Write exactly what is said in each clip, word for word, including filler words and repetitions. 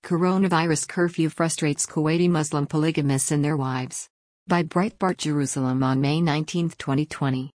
Coronavirus curfew frustrates Kuwaiti Muslim polygamists and their wives. By Breitbart Jerusalem on May nineteenth, twenty twenty.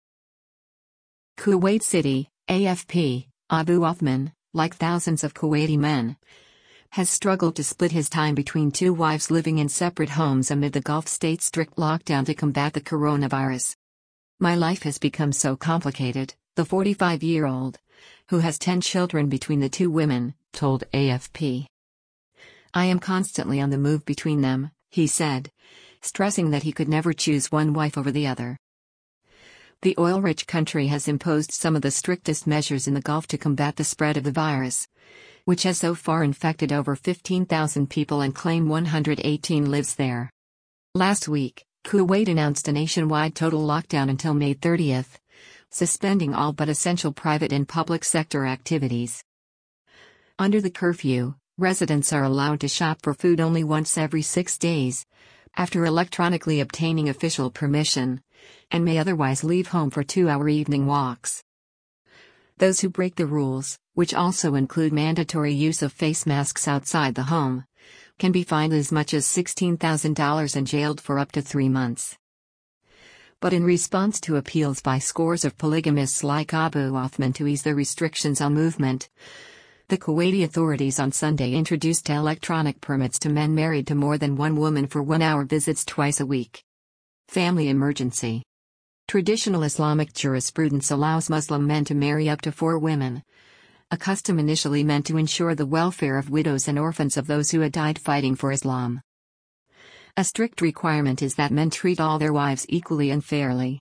Kuwait City, A F P, Abu Othman, like thousands of Kuwaiti men, has struggled to split his time between two wives living in separate homes amid the Gulf state's strict lockdown to combat the coronavirus. My life has become so complicated, the forty-five-year-old, who has ten children between the two women, told A F P. I am constantly on the move between them, he said, stressing that he could never choose one wife over the other. The oil-rich country has imposed some of the strictest measures in the Gulf to combat the spread of the virus, which has so far infected over fifteen thousand people and claim one hundred eighteen lives there. Last week, Kuwait announced a nationwide total lockdown until May thirtieth, suspending all but essential private and public sector activities. Under the curfew, residents are allowed to shop for food only once every six days, after electronically obtaining official permission, and may otherwise leave home for two-hour evening walks. Those who break the rules, which also include mandatory use of face masks outside the home, can be fined as much as sixteen thousand dollars and jailed for up to three months. But in response to appeals by scores of polygamists like Abu Othman to ease the restrictions on movement, the Kuwaiti authorities on Sunday introduced electronic permits to men married to more than one woman for one-hour visits twice a week. Family emergency. Traditional Islamic jurisprudence allows Muslim men to marry up to four women, a custom initially meant to ensure the welfare of widows and orphans of those who had died fighting for Islam. A strict requirement is that men treat all their wives equally and fairly.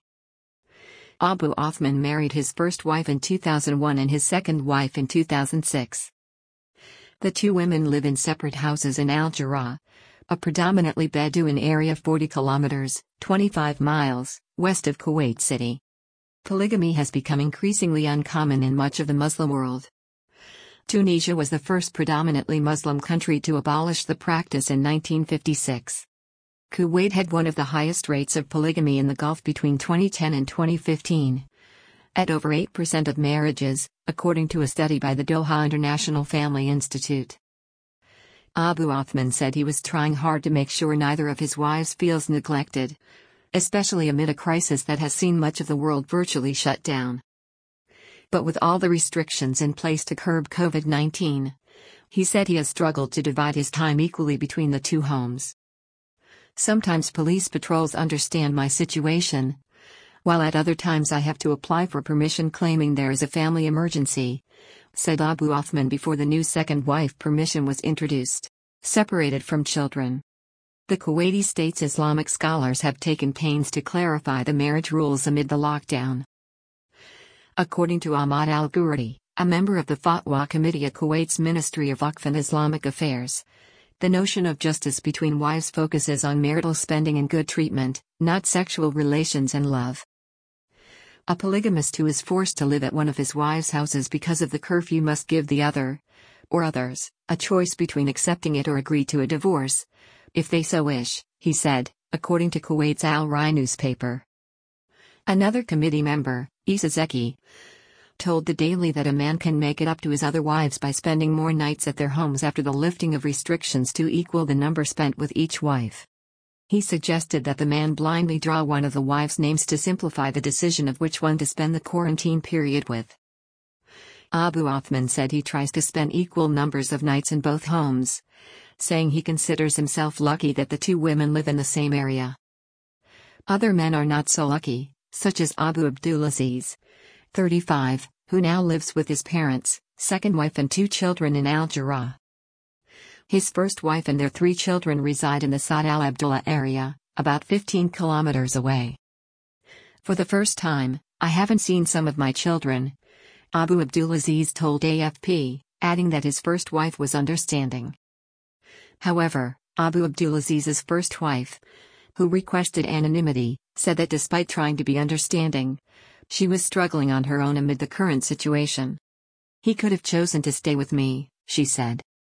Abu Othman married his first wife in two thousand one and his second wife in two thousand six. The two women live in separate houses in Al Jarrah, a predominantly Bedouin area forty kilometers, twenty-five miles, west of Kuwait City. Polygamy has become increasingly uncommon in much of the Muslim world. Tunisia was the first predominantly Muslim country to abolish the practice in nineteen fifty-six. Kuwait had one of the highest rates of polygamy in the Gulf between twenty ten and twenty fifteen, at over eight percent of marriages, according to a study by the Doha International Family Institute. Abu Othman said he was trying hard to make sure neither of his wives feels neglected, especially amid a crisis that has seen much of the world virtually shut down. But with all the restrictions in place to curb COVID nineteen, he said he has struggled to divide his time equally between the two homes. Sometimes police patrols understand my situation, while at other times I have to apply for permission claiming there is a family emergency, said Abu Othman before the new second wife permission was introduced. Separated from children. The Kuwaiti state's Islamic scholars have taken pains to clarify the marriage rules amid the lockdown. According to Ahmad Al-Ghurati, a member of the Fatwa Committee at Kuwait's Ministry of Waqf and Islamic Affairs, the notion of justice between wives focuses on marital spending and good treatment, not sexual relations and love. A polygamist who is forced to live at one of his wife's houses because of the curfew must give the other, or others, a choice between accepting it or agree to a divorce, if they so wish, he said, according to Kuwait's Al Rai newspaper. Another committee member, Isa Zeki, told the Daily that a man can make it up to his other wives by spending more nights at their homes after the lifting of restrictions to equal the number spent with each wife. He suggested that the man blindly draw one of the wives' names to simplify the decision of which one to spend the quarantine period with. Abu Othman said he tries to spend equal numbers of nights in both homes, saying he considers himself lucky that the two women live in the same area. Other men are not so lucky, such as Abu Abdulaziz, thirty-five, who now lives with his parents, second wife and two children in Al Jarrah. His first wife and their three children reside in the Saad Al Abdullah area, about fifteen kilometers away. For the first time, I haven't seen some of my children, Abu Abdulaziz told A F P, adding that his first wife was understanding. However, Abu Abdulaziz's first wife, who requested anonymity, said that despite trying to be understanding, she was struggling on her own amid the current situation. He could have chosen to stay with me, she said.